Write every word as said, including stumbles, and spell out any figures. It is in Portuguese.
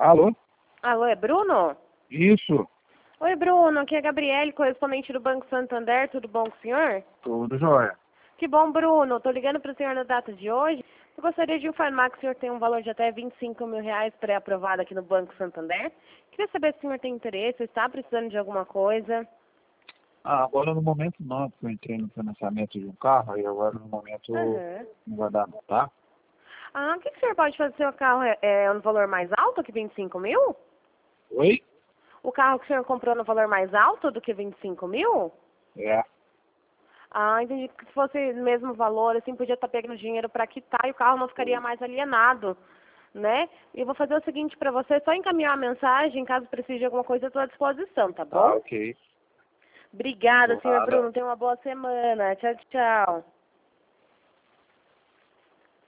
Alô? Alô, é Bruno? Isso. Oi, Bruno, aqui é a Gabriele, correspondente do Banco Santander, tudo bom com o senhor? Tudo jóia. Que bom, Bruno, tô ligando para o senhor na data de hoje. Eu gostaria de informar que o senhor tem um valor de até vinte e cinco mil reais pré-aprovado aqui no Banco Santander. Queria saber se o senhor tem interesse, está precisando de alguma coisa. Ah, agora no momento não, porque eu entrei no financiamento de um carro e agora no momento Aham. não vai dar não, tá? Ah, o que, que o senhor pode fazer? Seu carro é, é no valor mais alto que vinte e cinco mil? Oi? O carro que o senhor comprou no valor mais alto do que vinte e cinco mil? É. Ah, entendi que se fosse o mesmo valor, assim, podia estar pegando dinheiro para quitar e o carro não ficaria mais alienado, né? E eu vou fazer o seguinte para você, só encaminhar a mensagem, caso precise de alguma coisa, eu estou à disposição, tá Tá, bom? ok. Obrigada, Por senhor nada. Bruno. Tenha uma boa semana. Tchau, tchau.